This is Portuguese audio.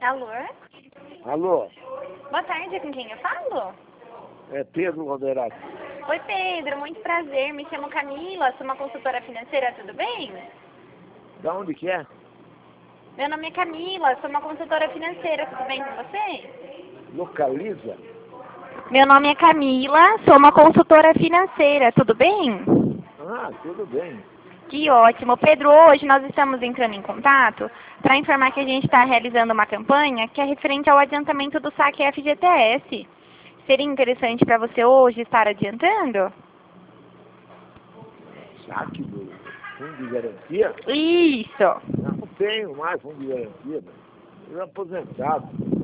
Alô? Alô, Boa tarde, com quem eu falo? é Pedro Roderato. Oi, Pedro, muito prazer. Me chamo Camila, sou uma consultora financeira, tudo bem? Da onde que é? Meu nome é Camila, sou uma consultora financeira, tudo bem com você? Localiza? Meu nome é Camila, sou uma consultora financeira, tudo bem? Ah, tudo bem. Que ótimo. Pedro, hoje nós estamos entrando em contato para informar que a gente está realizando uma campanha que é referente ao adiantamento do saque FGTS. Seria interessante para você hoje estar adiantando? Saque do fundo de garantia? Isso. Não tenho mais fundo de garantia, eu sou aposentado.